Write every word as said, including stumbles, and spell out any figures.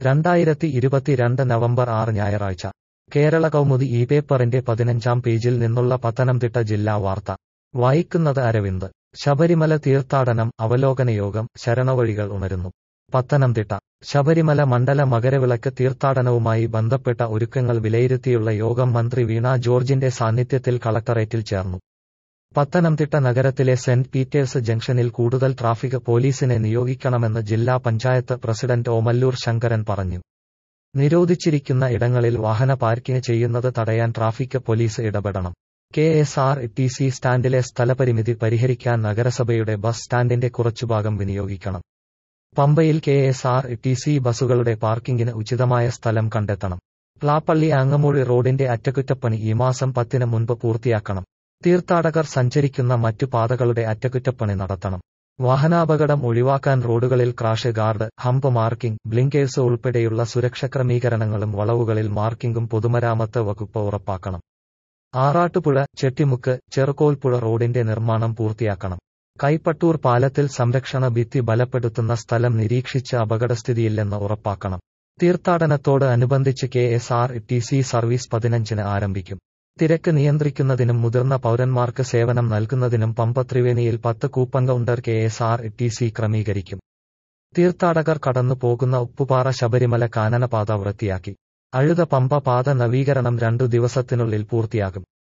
രണ്ടായിരത്തി ഇരുപത്തിരണ്ട് നവംബർ ആറ് ഞായറാഴ്ച കേരള കൗമുദി ഈ പേപ്പറിന്റെ പതിനഞ്ചാം പേജിൽ നിന്നുള്ള പത്തനംതിട്ട ജില്ലാ വാർത്ത വായിക്കുന്നത് അരവിന്ദ്. ശബരിമല തീർത്ഥാടനം അവലോകനയോഗം, ശരണവഴികൾ ഉണരുന്നു. പത്തനംതിട്ട ശബരിമല മണ്ഡല മകരവിളക്ക് തീർത്ഥാടനവുമായി ബന്ധപ്പെട്ട ഒരുക്കങ്ങൾ വിലയിരുത്തിയുള്ള യോഗം മന്ത്രി വീണ ജോർജിന്റെ സാന്നിധ്യത്തിൽ കളക്ടറേറ്റിൽ ചേർന്നു. പത്തനംതിട്ട നഗരത്തിലെ സെന്റ് പീറ്റേഴ്സ് ജംഗ്ഷനിൽ കൂടുതൽ ട്രാഫിക് പോലീസിനെ നിയോഗിക്കണമെന്ന് ജില്ലാ പഞ്ചായത്ത് പ്രസിഡന്റ് ഓമല്ലൂർ ശങ്കരൻ പറഞ്ഞു. നിരോധിച്ചിരിക്കുന്ന ഇടങ്ങളിൽ വാഹന പാർക്കിംഗ് ചെയ്യുന്നത് തടയാൻ ട്രാഫിക് പോലീസ് ഇടപെടണം. K S R T C സ്റ്റാൻഡിലെ സ്ഥലപരിമിതി പരിഹരിക്കാൻ നഗരസഭയുടെ ബസ് സ്റ്റാൻഡിന്റെ കുറച്ചുഭാഗം വിനിയോഗിക്കണം. പമ്പയിൽ K S R T C ബസുകളുടെ പാർക്കിംഗിന് ഉചിതമായ സ്ഥലം കണ്ടെത്തണം. പ്ലാപ്പള്ളി ആങ്ങമൂഴി റോഡിന്റെ അറ്റകുറ്റപ്പണി ഈ മാസം പത്തിന് മുൻപ് പൂർത്തിയാക്കണം. തീർത്ഥാടകർ സഞ്ചരിക്കുന്ന മറ്റു പാതകളുടെ അറ്റകുറ്റപ്പണി നടത്തണം. വാഹനാപകടം ഒഴിവാക്കാൻ റോഡുകളിൽ crash guard, hump marking, blinkers ഉൾപ്പെടെയുള്ള സുരക്ഷ ക്രമീകരണങ്ങളും വളവുകളിൽ മാർക്കിംഗും പൊതുമരാമത്ത് വകുപ്പ് ഉറപ്പാക്കണം. ആറാട്ടുപുഴ, ചെട്ടിമുക്ക്, ചെറുകോൽപ്പുഴ റോഡിന്റെ നിർമ്മാണം പൂർത്തിയാക്കണം. കൈപ്പട്ടൂർ പാലത്തിൽ സംരക്ഷണ ഭിത്തി ബലപ്പെടുത്തുന്ന സ്ഥലം നിരീക്ഷിച്ച് അപകടസ്ഥിതിയില്ലെന്ന് ഉറപ്പാക്കണം. തീർത്ഥാടനത്തോട് അനുബന്ധിച്ച് K S R T C service പതിനഞ്ചിന് ആരംഭിക്കും. തിരക്ക് നിയന്ത്രിക്കുന്നതിനും മുതിർന്ന പൗരന്മാർക്ക് സേവനം നൽകുന്നതിനും പമ്പ ത്രിവേണിയിൽ പത്ത് coupon counter K S R T C ക്രമീകരിക്കും. തീർത്ഥാടകർ കടന്നു പോകുന്ന ഉപ്പുപാറ ശബരിമല കാനനപാത വൃത്തിയാക്കി. അഴുത പമ്പ പാത നവീകരണം രണ്ടു ദിവസത്തിനുള്ളിൽ പൂർത്തിയാകും.